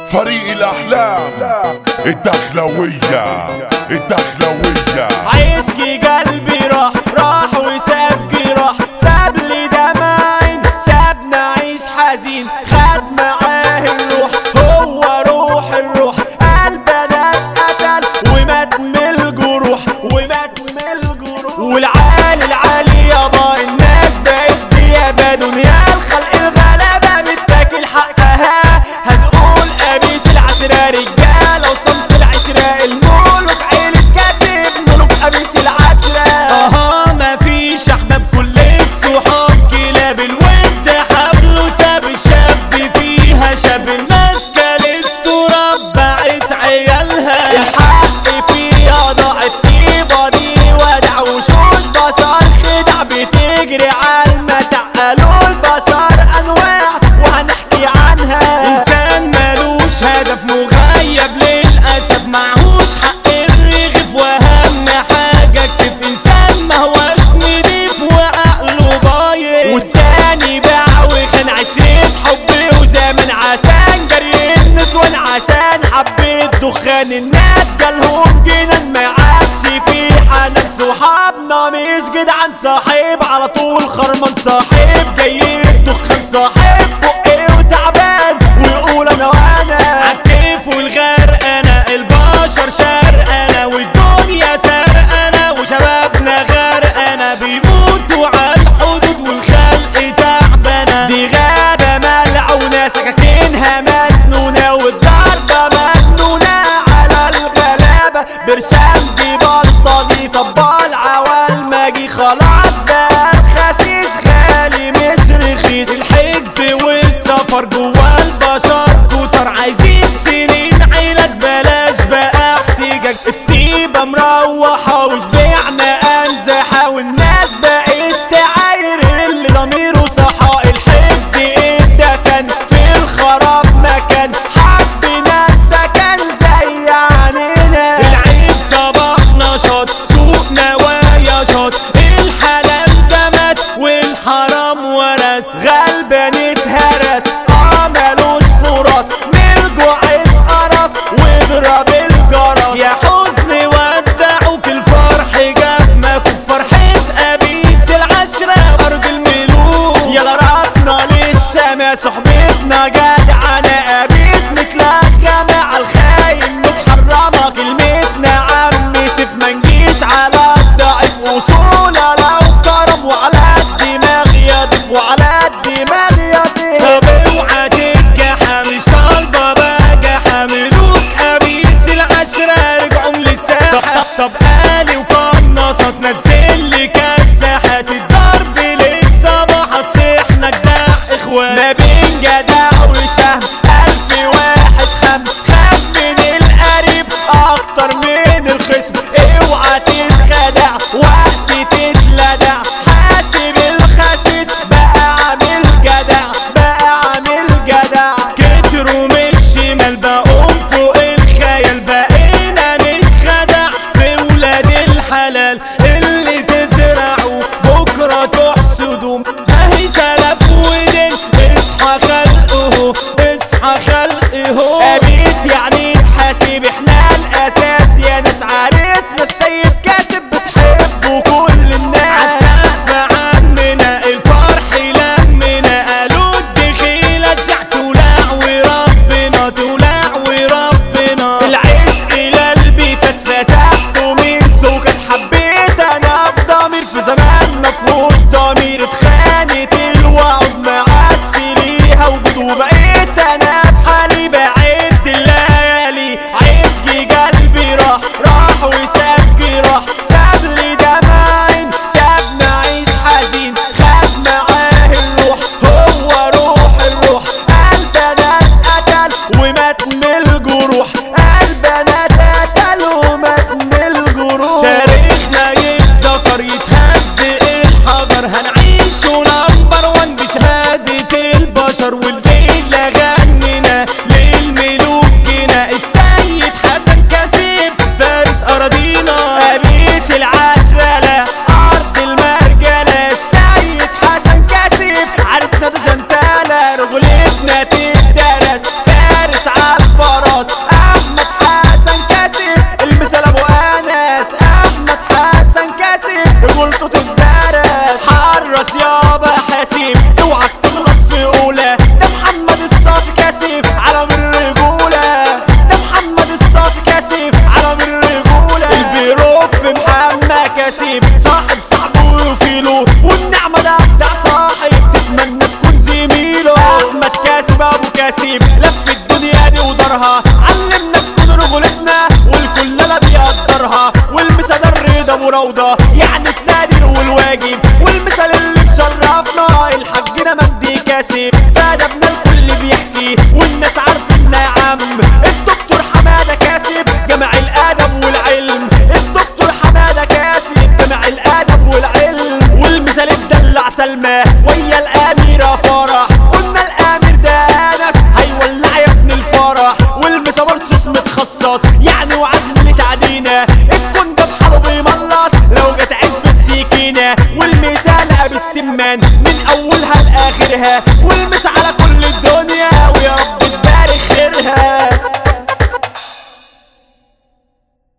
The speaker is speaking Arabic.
فريق الأحلام الدخلوية عايزكي قلبي راح وساب جراح، ساب لي دمعين سابنا عيش حزين، خد معاه الروح هو روح الروح، قلبنا اتقتل ومات من الجروح والعالي العالي يابا الناس بقت ديابة، دنيا الخلق الغلابة بتاكل حقها، هنقول قميص العشرة رجالة وصمت العشرة، الملوك عيلة كاتب ملوك قميص العشرة. مفيش احباب كل الصحاب كلاب الود حبله ساب الشاب فيها شاب، الناس كلت تراب باعت عيالها، الحق فيها ضاعت طيبة دي ودع وشوش بشر خدع بتجري عالمتع، قالوا البشر انواع وهنحكي عنها، انسان مالوش هدف مغيب للاسف معهوش حق الرغيف، واهم حاجة اكتف انسان مهوش نضيف وعقله بايظ، والتاني باع وخان عشرة حب وزمن عشان جري النسوان عشان حبيت دخان، الناس جالهم جنان ما عادش في حنان، صحابنا مش جدعان صاحب على طول خرمان، صاحب جاي الدخان صاحب بقي وتعبان ويقول انا وانا عالكيف والغرق، انا البشر شرق انا والدنيا سرق انا وشبابنا غرق انا، بيموتوا عالحدود والخلق تعبانه، دي غابه ملعونه سكاكينها مسنونه والضربه مجنونه على الغلابه، برشام دي بلطجي طبال عوال ماجي خلاص بقى الخسيس غالي مش رخيص، الحقد والسفر جوا البشر كتر عايزين سنين عيلات بلاش بقى احتجاج، الطيبة مروحة وشبعنا انزحة والناس بقت تعاير اللي ضميره صحى، الحقد اتدفن في الخراب مكان حبنا المكان زي عنينا، العيد صباح نشاط سوق نوايا شاط، الحلال ده مات والحرام ورث، غلبان اتهرس مالوش فرص من الجوع اتقرص واضرب الجرس، يا حزن ودعوك الفرح جاب مفوق فرحة قميص العشرة ارض الملوك، يلا راسنا للسما صحبتنا جدعانة قميص متلقى مع الخاين متحرمة، كلمتنا عمي سيف منجيش على الضعيف وصولة لو كرم وعلى الدماغ يضيف وعلى الدماغ يضيف، طب اوعى تتجحى مش طالبة بجحى ملوك قميص العشرة رجعوا للساحة، طب قالي وقناصة تنزل لي كساحات الضرب للصباح اصل احنا جدع اخوان، ما بين جدع وشهم الف واحد خاف من القريب اكتر من الخصم، اوعى تتخدع وقت تتلدع، حاسب الخسيس بقى عامل جدع كتروا من الشمال بقوم فوق الخيال، بقينا نتخدع بولاد الحلال اللي تزرعوا بكرة تحصدوا، اهي سلف ودين اصحى خلقه قميص يعني تحاسب احنا الاساس يا ناس، عريسنا السيد كاسب بتحبه كل الناس، عالسقف عمنا الفرح لمنا قالوا الدخيلة تزع تولع وربنا العشق لقلبي فتحته من سوكت، حبيت انا بضمير في زمان مفهوش ضمير، اتخانت الوعد ما عادش ليها وجود وبقيت انا في حالي بعد الليالي، عشقي قلبي راح وساب جراح، ساب لي دمعين سابنا عيش حزين، خد معاه الروح هو روح الروح، قلبنا اتقتل ومات من الجروح، تاريخنا يتذكر يتهز الحجر، هنعيشه نمبر 1 بشهادة البشر، والليلة غنينا للملوك جينا، السيد حسن كاسب فارس اراضينا، قميص العشرة لا ارض المرجلة، السيد حسن كاسب عرسنا ده جنتالة رجولتنا تدرس، فارس عالفرح زمان من اولها لاخرها